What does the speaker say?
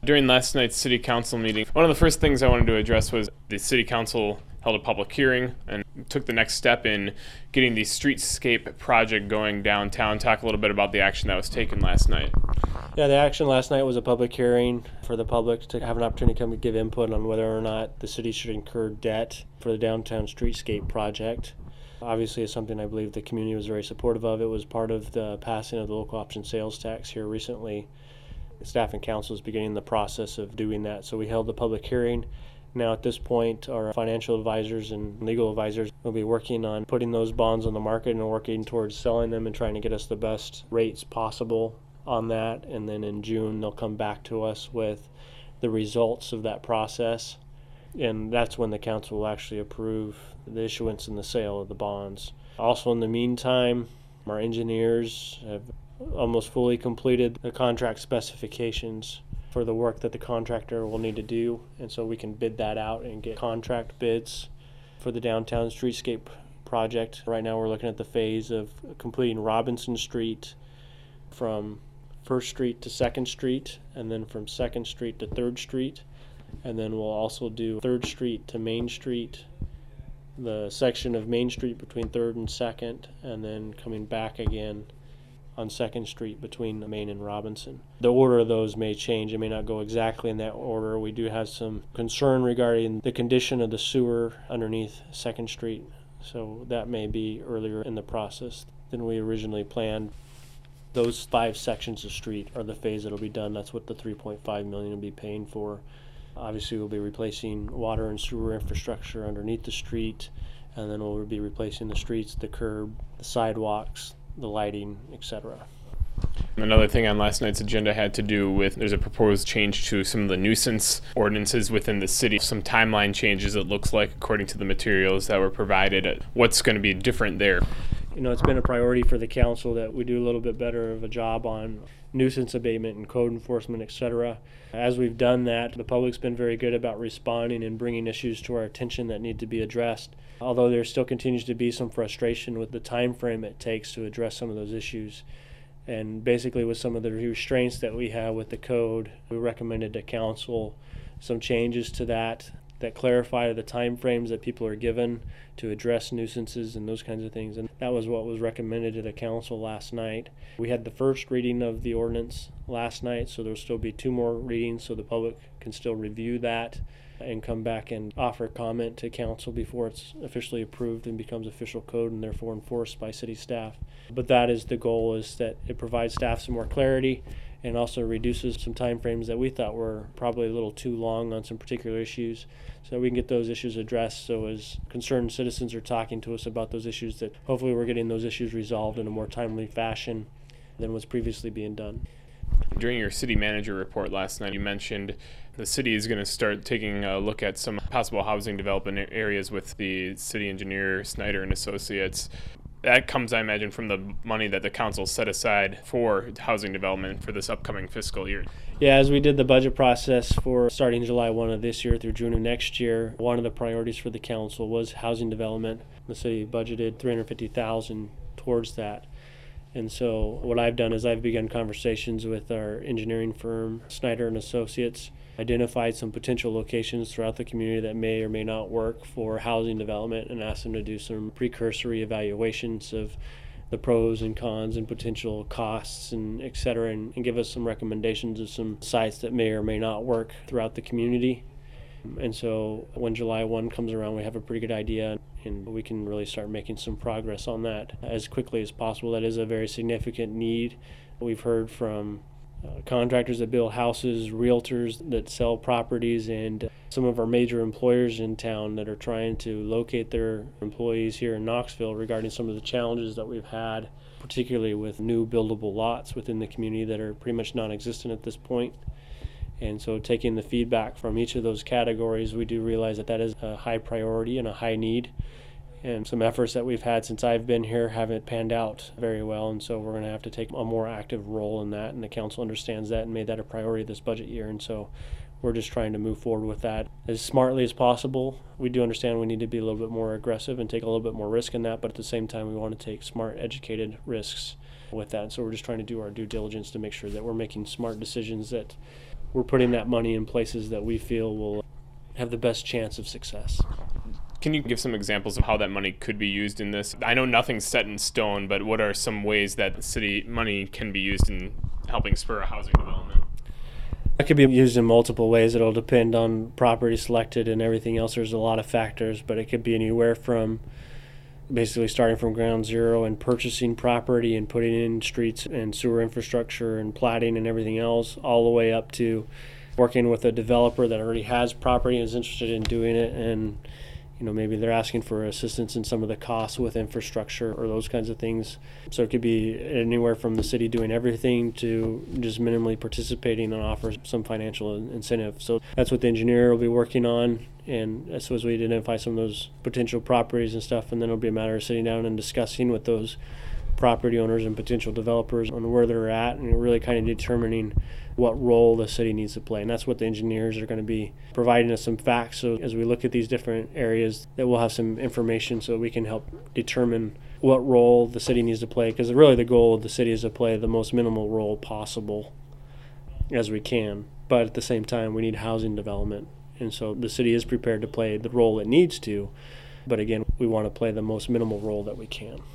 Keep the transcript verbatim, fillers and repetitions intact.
During last night's city council meeting, one of the first things I wanted to address was the city council held a public hearing and took the next step in getting the streetscape project going downtown. Talk a little bit about the action that was taken last night. Yeah, the action last night was a public hearing for the public to have an opportunity to come and give input on whether or not the city should incur debt for the downtown streetscape project. Obviously, it's something I believe the community was very supportive of. It was part of the passing of the local option sales tax here recently. Staff and council is beginning the process of doing that. So we held the public hearing. Now at this point, our financial advisors and legal advisors will be working on putting those bonds on the market and working towards selling them and trying to get us the best rates possible on that. And then in June, they'll come back to us with the results of that process. And that's when the council will actually approve the issuance and the sale of the bonds. Also, in the meantime, our engineers have almost fully completed the contract specifications for the work that the contractor will need to do, and so we can bid that out and get contract bids for the downtown streetscape project. Right now we're looking at the phase of completing Robinson Street from First Street to Second Street, and then from Second Street to Third Street, and then we'll also do Third Street to Main Street, the section of Main Street between Third and Second, and then coming back again on Second Street between Main and Robinson. The order of those may change. It may not go exactly in that order. We do have some concern regarding the condition of the sewer underneath Second Street, so that may be earlier in the process than we originally planned. Those five sections of street are the phase that'll be done. That's what the three point five million dollars will be paying for. Obviously, we'll be replacing water and sewer infrastructure underneath the street, and then we'll be replacing the streets, the curb, the sidewalks, the lighting, et cetera. Another thing on last night's agenda had to do with there's a proposed change to some of the nuisance ordinances within the city. Some timeline changes, it looks like, according to the materials that were provided. What's going to be different there? You know, it's been a priority for the council that we do a little bit better of a job on nuisance abatement and code enforcement, et cetera. As we've done that, the public's been very good about responding and bringing issues to our attention that need to be addressed. Although there still continues to be some frustration with the time frame it takes to address some of those issues. And basically with some of the restraints that we have with the code, we recommended to council some changes to that that clarify the time frames that people are given to address nuisances and those kinds of things. And that was what was recommended to the council last night. We had the first reading of the ordinance last night, so there'll still be two more readings so the public can still review that and come back and offer comment to council before it's officially approved and becomes official code and therefore enforced by city staff. But that is the goal, is that it provides staff some more clarity and also reduces some time frames that we thought were probably a little too long on some particular issues, so we can get those issues addressed. So as concerned citizens are talking to us about those issues, that hopefully we're getting those issues resolved in a more timely fashion than was previously being done. During your city manager report last night, you mentioned the city is going to start taking a look at some possible housing development areas with the city engineer, Snyder and Associates. That comes, I imagine, from the money that the council set aside for housing development for this upcoming fiscal year. Yeah, as we did the budget process for starting July first of this year through June of next year, one of the priorities for the council was housing development. The city budgeted three hundred fifty thousand dollars towards that. And so what I've done is I've begun conversations with our engineering firm, Snyder and Associates, identified some potential locations throughout the community that may or may not work for housing development, and asked them to do some precursory evaluations of the pros and cons and potential costs and et cetera, and, and give us some recommendations of some sites that may or may not work throughout the community. And so when July first comes around, we have a pretty good idea, and we can really start making some progress on that as quickly as possible. That is a very significant need. We've heard from uh, contractors that build houses, realtors that sell properties, and some of our major employers in town that are trying to locate their employees here in Knoxville regarding some of the challenges that we've had, particularly with new buildable lots within the community that are pretty much non-existent at this point. And so taking the feedback from each of those categories, we do realize that that is a high priority and a high need. And some efforts that we've had since I've been here haven't panned out very well, and so we're going to have to take a more active role in that, and the council understands that and made that a priority this budget year. And so we're just trying to move forward with that as smartly as possible. We do understand we need to be a little bit more aggressive and take a little bit more risk in that, but at the same time we want to take smart, educated risks with that. So we're just trying to do our due diligence to make sure that we're making smart decisions that we're putting that money in places that we feel will have the best chance of success. Can you give some examples of how that money could be used in this? I know nothing's set in stone, but what are some ways that city money can be used in helping spur a housing development? That could be used in multiple ways. It'll depend on property selected and everything else. There's a lot of factors, but it could be anywhere from basically starting from ground zero and purchasing property and putting in streets and sewer infrastructure and platting and everything else, all the way up to working with a developer that already has property and is interested in doing it, and you know, maybe they're asking for assistance in some of the costs with infrastructure or those kinds of things. So it could be anywhere from the city doing everything to just minimally participating and offer some financial incentive. So that's what the engineer will be working on. And so as we identify some of those potential properties and stuff, and then it'll be a matter of sitting down and discussing with those property owners and potential developers on where they're at, and really kind of determining what role the city needs to play. And that's what the engineers are going to be providing us some facts. So as we look at these different areas, that we'll have some information so we can help determine what role the city needs to play. Because really the goal of the city is to play the most minimal role possible as we can. But at the same time, we need housing development. And so the city is prepared to play the role it needs to. But again, we want to play the most minimal role that we can.